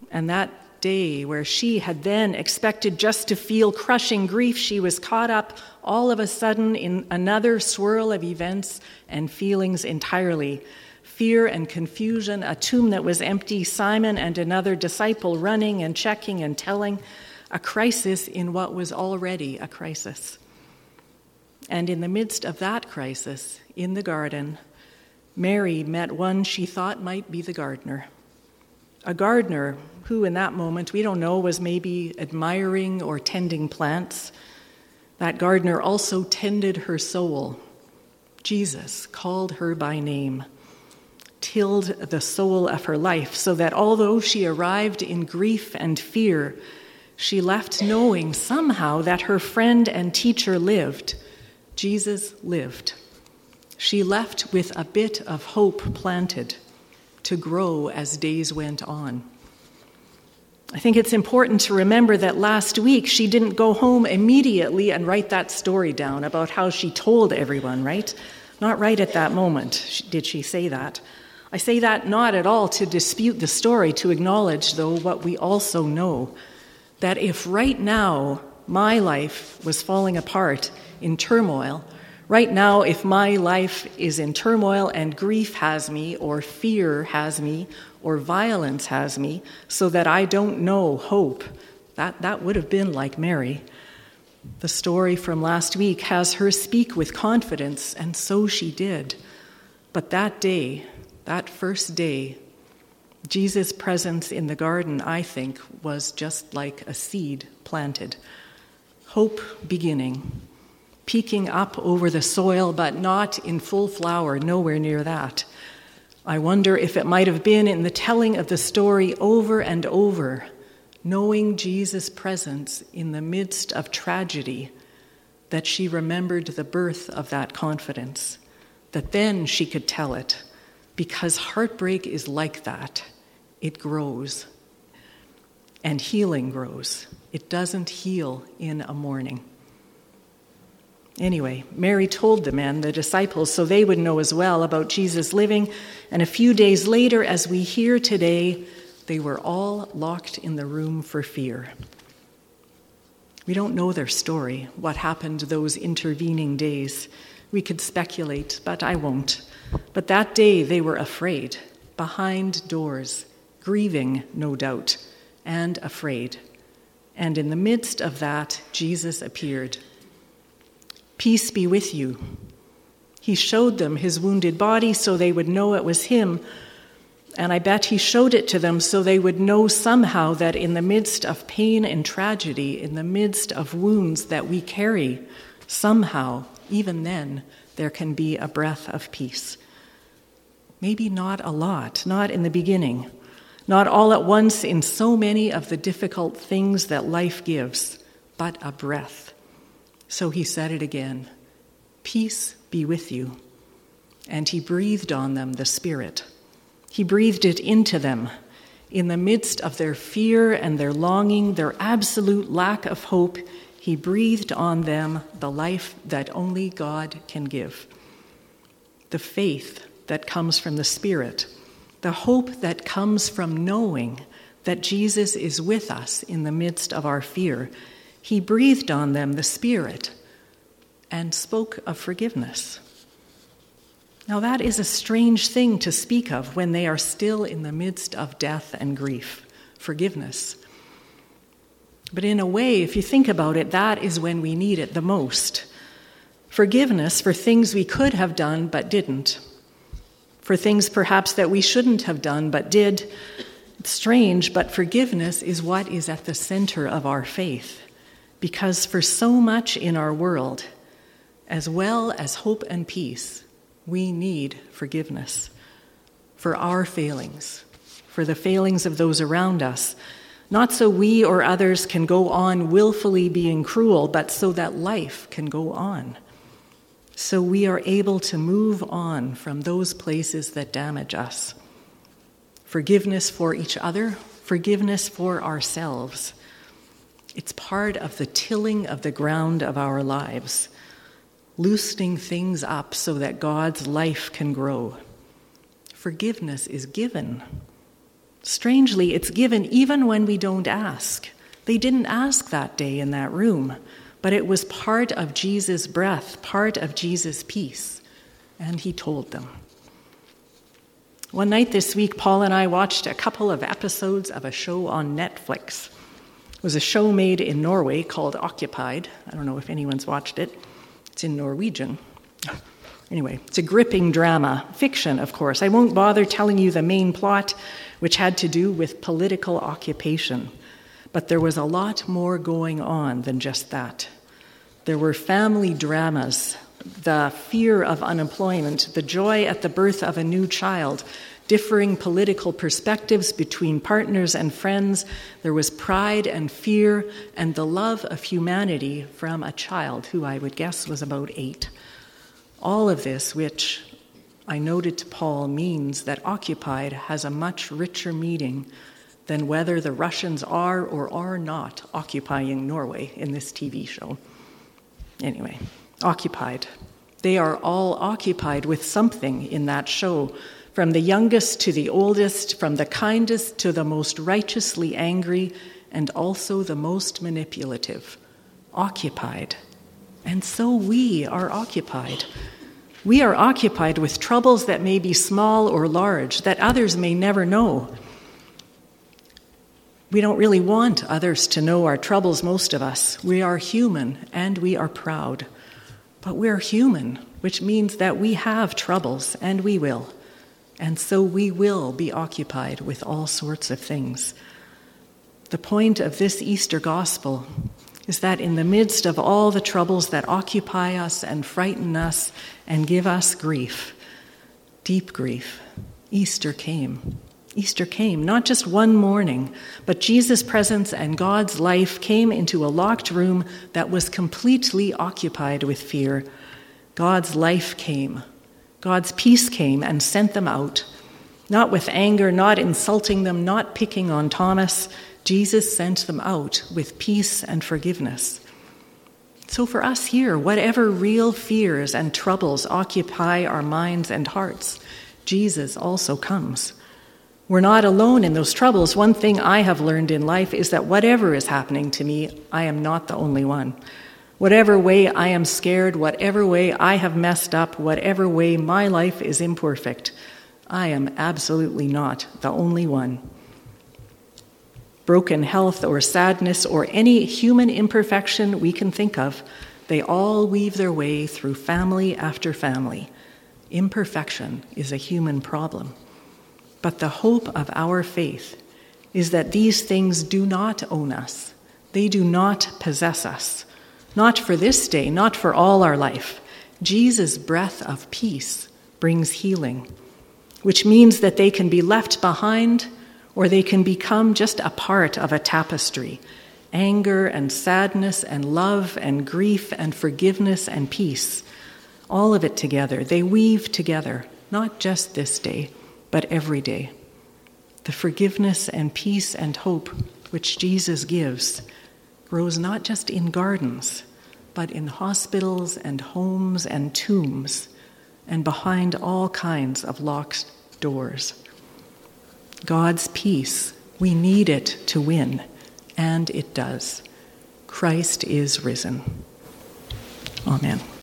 And that day where she had then expected just to feel crushing grief, she was caught up all of a sudden in another swirl of events and feelings entirely. Fear and confusion, a tomb that was empty, Simon and another disciple running and checking and telling, a crisis in what was already a crisis. And in the midst of that crisis, in the garden, Mary met one she thought might be the gardener. A gardener who, in that moment, we don't know, was maybe admiring or tending plants. That gardener also tended her soul. Jesus called her by name, tilled the soul of her life, so that although she arrived in grief and fear, she left knowing somehow that her friend and teacher lived. Jesus lived. She left with a bit of hope planted to grow as days went on. I think it's important to remember that last week she didn't go home immediately and write that story down about how she told everyone, right? Not right at that moment did she say that. I say that not at all to dispute the story, to acknowledge, though, what we also know, that if right now my life was falling apart in turmoil, right now, if my life is in turmoil and grief has me, or fear has me, or violence has me, so that I don't know hope, that would have been like Mary. The story from last week has her speak with confidence, and so she did. But that day, that first day, Jesus' presence in the garden, I think, was just like a seed planted. Hope beginning, peeking up over the soil, but not in full flower, nowhere near that. I wonder if it might have been in the telling of the story over and over, knowing Jesus' presence in the midst of tragedy, that she remembered the birth of that confidence, that then she could tell it, because heartbreak is like that. It grows, and healing grows. It doesn't heal in a morning. Anyway, Mary told the men, the disciples, so they would know as well about Jesus living. And a few days later, as we hear today, they were all locked in the room for fear. We don't know their story, what happened those intervening days. We could speculate, but I won't. But that day they were afraid, behind doors, grieving, no doubt, and afraid. And in the midst of that, Jesus appeared. Peace be with you. He showed them his wounded body so they would know it was him. And I bet he showed it to them so they would know somehow that in the midst of pain and tragedy, in the midst of wounds that we carry, somehow, even then, there can be a breath of peace. Maybe not a lot, not in the beginning, not all at once in so many of the difficult things that life gives, but a breath. So he said it again, peace be with you. And he breathed on them the Spirit. He breathed it into them in the midst of their fear and their longing, their absolute lack of hope. He breathed on them the life that only God can give. The faith that comes from the Spirit, the hope that comes from knowing that Jesus is with us in the midst of our fear. He breathed on them the Spirit and spoke of forgiveness. Now that is a strange thing to speak of when they are still in the midst of death and grief, forgiveness. But in a way, if you think about it, that is when we need it the most. Forgiveness for things we could have done but didn't. For things perhaps that we shouldn't have done but did. It's strange, but forgiveness is what is at the center of our faith. Because for so much in our world, as well as hope and peace, we need forgiveness for our failings, for the failings of those around us, not so we or others can go on willfully being cruel, but so that life can go on, so we are able to move on from those places that damage us. Forgiveness for each other, forgiveness for ourselves. It's part of the tilling of the ground of our lives, loosening things up so that God's life can grow. Forgiveness is given Strangely, it's given even when we don't ask. They didn't ask that day in that room, but it was part of Jesus' breath, part of Jesus' peace, and he told them. One night this week, Paul and I watched a couple of episodes of a show on Netflix. It was a show made in Norway called Occupied. I don't know if anyone's watched it. It's in Norwegian. Anyway, it's a gripping drama, fiction, of course. I won't bother telling you the main plot, which had to do with political occupation. But there was a lot more going on than just that. There were family dramas, the fear of unemployment, the joy at the birth of a new child, differing political perspectives between partners and friends. There was pride and fear and the love of humanity from a child who I would guess was about 8. All of this, which I noted to Paul, means that Occupied has a much richer meaning than whether the Russians are or are not occupying Norway in this TV show. Anyway, Occupied. They are all occupied with something in that show, from the youngest to the oldest, from the kindest to the most righteously angry, and also the most manipulative. Occupied. And so we are occupied. We are occupied with troubles that may be small or large, that others may never know. We don't really want others to know our troubles, most of us. We are human and we are proud. But we're human, which means that we have troubles, and we will. And so we will be occupied with all sorts of things. The point of this Easter gospel is that in the midst of all the troubles that occupy us and frighten us and give us grief, deep grief, Easter came. Easter came, not just one morning, but Jesus' presence and God's life came into a locked room that was completely occupied with fear. God's life came. God's peace came and sent them out, not with anger, not insulting them, not picking on Thomas. Jesus sent them out with peace and forgiveness. So for us here, whatever real fears and troubles occupy our minds and hearts, Jesus also comes. We're not alone in those troubles. One thing I have learned in life is that whatever is happening to me, I am not the only one. Whatever way I am scared, whatever way I have messed up, whatever way my life is imperfect, I am absolutely not the only one. Broken health or sadness or any human imperfection we can think of, they all weave their way through family after family. Imperfection is a human problem. But the hope of our faith is that these things do not own us. They do not possess us. Not for this day, not for all our life. Jesus' breath of peace brings healing, which means that they can be left behind or they can become just a part of a tapestry. Anger and sadness and love and grief and forgiveness and peace, all of it together. They weave together, not just this day, but every day. The forgiveness and peace and hope which Jesus gives grows not just in gardens, but in hospitals and homes and tombs, and behind all kinds of locked doors. God's peace, we need it to win, and it does. Christ is risen. Amen.